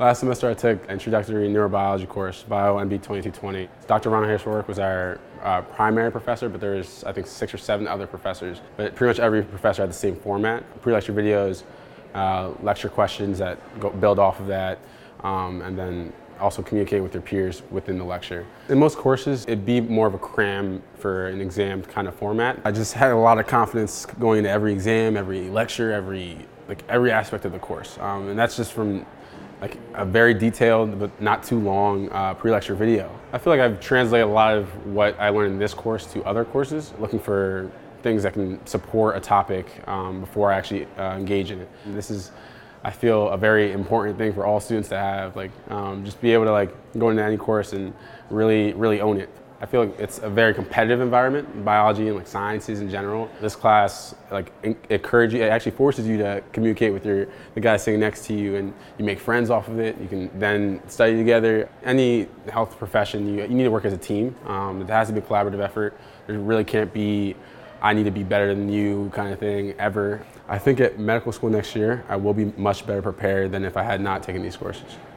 Last semester I took introductory neurobiology course, Bio MB 2220. Dr. Ronald Harris-Warwick was our primary professor, but there's I think 6 or 7 other professors. But pretty much every professor had the same format: pre-lecture videos, lecture questions that build off of that, and then also communicating with their peers within the lecture. In most courses, it'd be more of a cram for an exam kind of format. I just had a lot of confidence going into every exam, every lecture, every aspect of the course, and that's just from like a very detailed but not too long pre-lecture video. I feel like I've translated a lot of what I learned in this course to other courses, looking for things that can support a topic before I actually engage in it. And this is, I feel, a very important thing for all students to have, just be able to go into any course and really own it. I feel like it's a very competitive environment in biology and sciences in general. This class it actually forces you to communicate with the guy sitting next to you, and you make friends off of it. You can then study together. Any health profession, you need to work as a team. It has to be a collaborative effort. There really can't be I need to be better than you kind of thing ever. I think at medical school next year, I will be much better prepared than if I had not taken these courses.